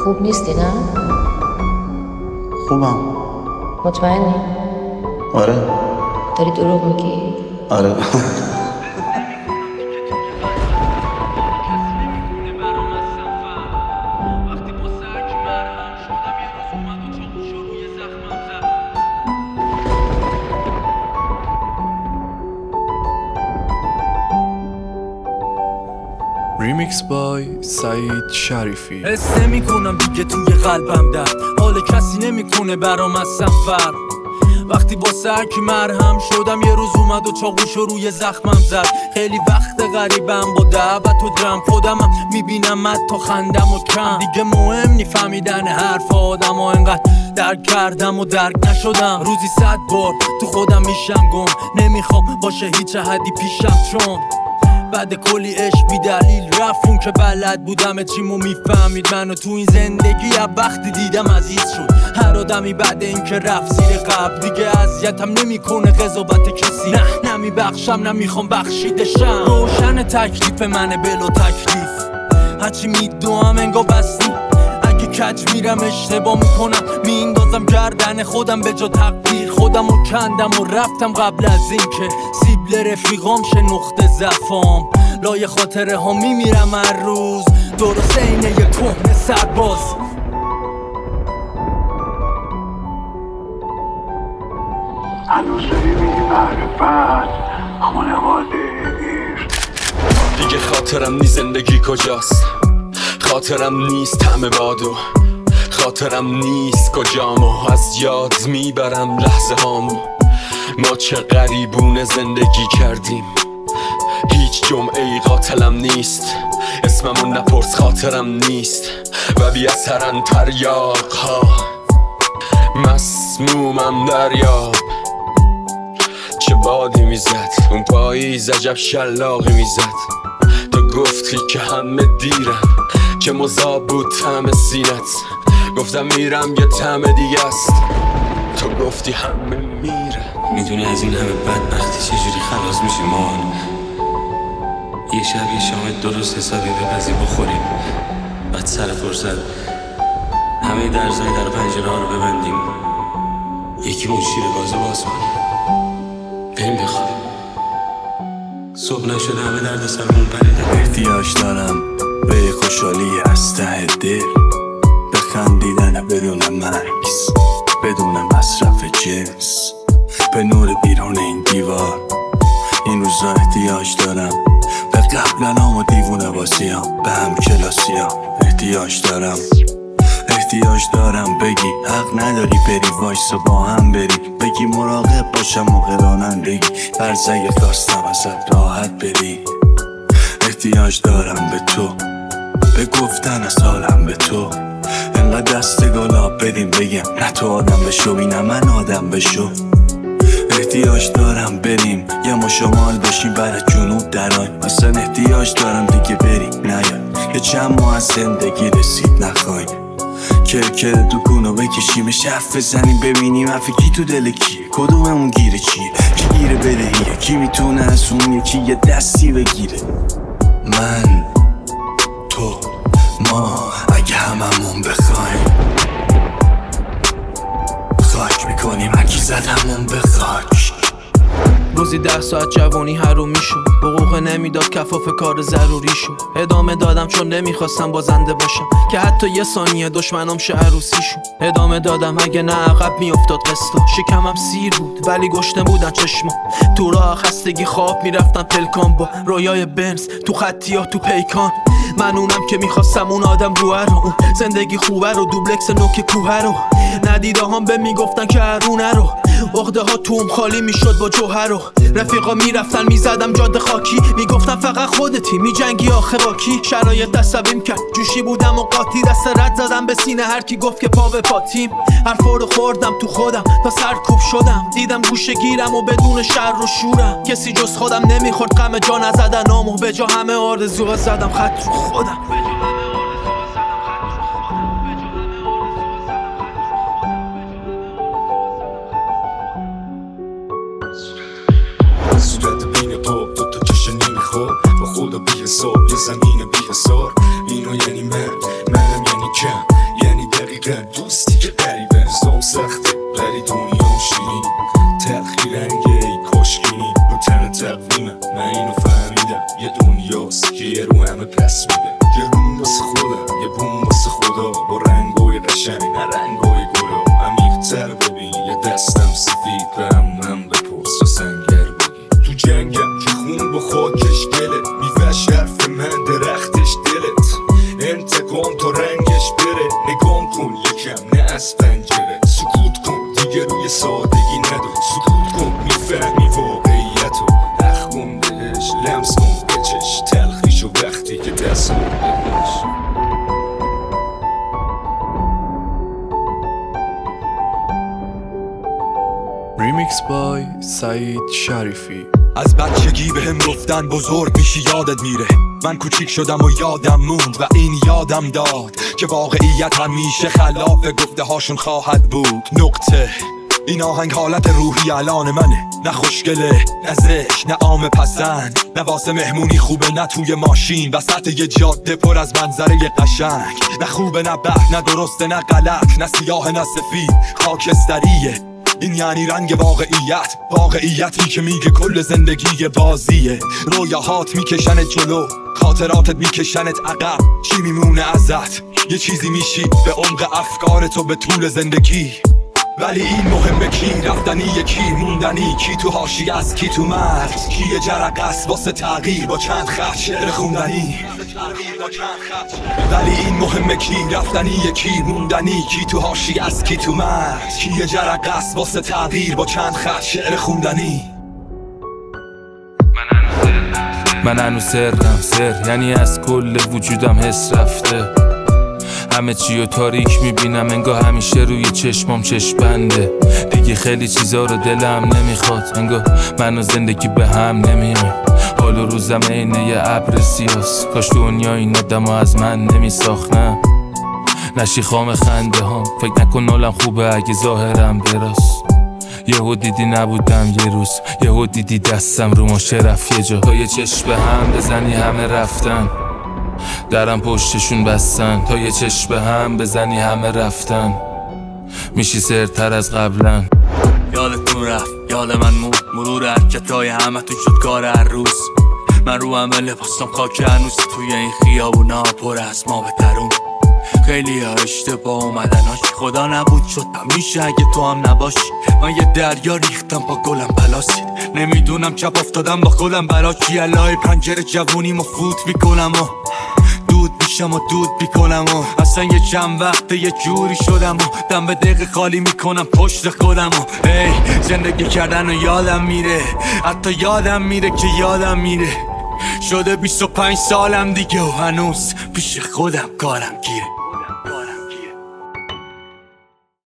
خوب نیستی نه؟ خوبم. مطمئنی؟ آره. داری دروغ میگی؟ آره. ریمیکس بای سعید شریفی. حس نمی‌کنم دیگه توی قلبم درد، حال کسی نمیکنه برام از سفر. وقتی با سرکی مرهم شدم یه روز اومد و چاقوشو روی زخمم زد. خیلی وقت غریبم با دعوت و درم، خودمم میبینم تا خندم و کم. دیگه مهم نی فهمیدن حرف آدم و انقدر درک کردم و درک نشدم. روزی 100 بار تو خودم میشم گم، نمیخوام باشه هیچ حدی پیشم، چون بعد کلی عشق بی دلیل رفت. اون که بلد بودم چیمو میفهمید منو تو این زندگی. از وقتی دیدم عزیز شد هر آدمی بعد این که رفت زیر قبل. دیگه اذیتم نمیکنه قضاوت کسی، نه نمیبخشم نمیخوام بخشیدشم. روشن تکلیف منه بلا تکلیف، هرچی میدوام انگا بستی. اگه کج میرم اشتباه میکنم میندازم گردن خودم به جا تقدیر. خودم رو کندم و رفتم قبل از این که سیبل رفیقام شه نقطه ضعفام. لای خاطره ها میمیرم هر روز درست اینه یه کهنه سرباز. هنوز داری میگی معرفت خانواده عشق. دیگه خاطرم نی زندگی کجاست، خاطرم نیست همه بادو، خاطرم نیست کجامو. از یاد میبرم لحظه هامو، ما چه غریبونه زندگی کردیم. هیچ جمعه ای قاتلم نیست، اسممون نپرس خاطرم نیست. و بی اثرن تریاق ها، مسمومم دریاب. چه بادی میزد اون پاییز، عجب شلاقی میزد. تو گفتی که همه دیرم، که مذاب بود طعم سینت. گفتم میرم یه طعم دیگه است، تو گفتی همه میره. میدونی از این همه بدبختی چجوری خلاص میشیم مان؟ یه شب یه شام درست حسابی بپزی بخوریم، بعد سر فرصت همه درزای در پنجره ها رو ببندیم، یکی مون شیر گازو باز کنیم، بریم بخوابیم. صبح نشده همه درد سرمون پریدن. احتیاج دارم به یه خوشحالی از ته دل، به خندیدن بدون مکس، بدون مصرف جنس، به نور بیرون این دیوار. این روزا احتیاج دارم به قبلنام و دیوونه بازیام، به هم کلاسیام. احتیاج دارم بگی حق نداری بری، وایسا با هم بری. بگی مراقب باشم موقع رانندگی، فرض اگه خواستم ازت راحت بری. احتیاج دارم به تو، به گفتن از حالم به تو. انقدر دست گلاب بدیم بگم نه تو آدم بشو، بی نه من آدم بشو. احتیاج دارم بریم یه ما شمال بشیم برای جنوب درای. اصلا احتیاج دارم دیگه بری نیاد، یه چند ماه از زندگی رسید نخوای. کرکر دکونو بکشیم حرف بزنیم ببینیم حرف کی تو دل کیه، کدوممون گیره چیه، کی گیره بدهیه، کی میتونه از اون یکی یه دستی بگیره. من تو ما اگه هممون بخوایم خاک میکنیم هرکی زد همون به خاک. روزی 10 ساعت جوانی حرومی شد، حقوق نمیداد کفاف کار ضروری شد. ادامه دادم چون نمیخواستم بازنده باشم، که حتی یه ثانیه دشمنام شه عروسی شد. ادامه دادم اگه نه عقب میافتاد قسطا. شکمم سیر بود ولی گشنه بودن چشما. تو راه خستگی خواب میرفتم پلکان با رویای بنز، تو خطی ها تو پیکان. من اونم که میخواستم اون آدم روه رو، اون زندگی خوبه رو، دوبلکس نوک کوه رو. ندیده هم به میگفتن که هرونه رو، عقده ها توم خالی میشد با جوهر رو. رفیقا میرفتن میزدم جاده خاکی، میگفتن فقط خودتی میجنگی آخه با کی. شرایط عصبیم کرد جوشی بودم و قاطی، دست رد زدم به سینه هر کی گفت که پا به پاتیم. حرفا رو خوردم تو خودم تا سرکوب شدم، دیدم گوشه گیرم و بدون شر و شورم. کسی جز خودم نمیخورد غم جا نزدنامو، به جا همه آرزوها زدم خط رو خودم. صورت بین پا دوتا چشم نمیخواد، با خدا بی حساب یه زمین بی حسار. اینو یعنی منم یعنی کم، همه پس میده یه روم واسه خودم یه بوم واسه خدا با رنگای قشنگ نه رنگای گلا عمیق‌تر ببین یه دستم سفید به هم بپرس یا سنگر بگی تو جنگم که خون با خاکش گله میوش حرف من درختش دلت انتقام تا رنگش بره نگام کن یکم نه از پنجره سکوت کن دیگه روی سادگی ندو سکوت کن میفهمی واقعیتو نخ کن بهش لمس کن بچش تلخیشو وقتی که دست کن بهش ریمیکس بای سعید شریفی. از بچگی بهم گفتن بزرگ میشی یادت میره، من کوچیک شدم و یادم موند و این یادم داد که واقعیت همیشه خلاف گفته هاشون خواهد بود. نقطه این آهنگ حالت روحی الان منه، نه خوشگله نه زشت نه عام پسند، نه واسه مهمونی خوبه نه توی ماشین وسط یه جاده پر از منظره قشنگ، نه خوبه نه بد نه درسته نه غلط نه سیاه نه سفید خاکستریه. این یعنی رنگ واقعیت، واقعیتی که میگه کل زندگی بازیه. رویاهات میکشنت جلو، خاطراتت میکشنت عقب، چی میمونه ازت؟ یه چیزی میشی به عمق افکارتو به طول زندگی. ولی این مهمه کی رفتنی کی موندنی، کی تو حاشیه است کی تو مرز، کی یه جرقه است واسه تغییر با چند خط شعر خوندنی. ولی این مهمه کی رفتنی کی موندنی، کی تو حاشیه است کی تو مرز، کی یه جرقه است واسه تغییر با چند خط شعر خوندنی. من هنوز سرم سر، یعنی از کل وجودم حس رفته، همه چی رو تاریک میبینم انگار همیشه روی چشمام چشم بنده. دیگه خیلی چیزا رو دلم نمیخواد، انگار من و زندگی به هم نمیام. حال و روزم اینه یه ابر سیاس، کاش دنیا این آدمو از من نمیساختم. نشی خام خنده هم، فکر نکن حالم خوبه اگه ظاهرم براست. یهو دیدی نبودم یه روز، یهو دیدی دستم رو ماشه رفت یه جا. تا یه چشم به هم بزنی همه رفتن، درم پشتشون بستن. تا یه چشم به هم بزنی همه رفتن، میشی سرتر از قبلا. یادتون رفت یاد من مون، مرور حرکتای همه تون شد کار هر روز. من رو همه لباسم خاک هنوز، توی این خیابونا پر از ما بترون. خیلی ها اشتباه اومدناش، خدا نبود شد همیشه اگه تو هم نباشی. من یه دریا ریختم با گلم بلاسید، نمیدونم چپ افتادم با گلم برا چی. الهی پنجره جوونیمو فوت میکنم و دود میشم و دود میکنم و اصلا یه چند وقته یه جوری شدم و دم به دقیقه خالی میکنم پشت خودم و زندگی کردن و یادم میره، حتی یادم میره که یادم میره. شده 25 سالم دیگه و هنوز پیش خودم کارم گیره.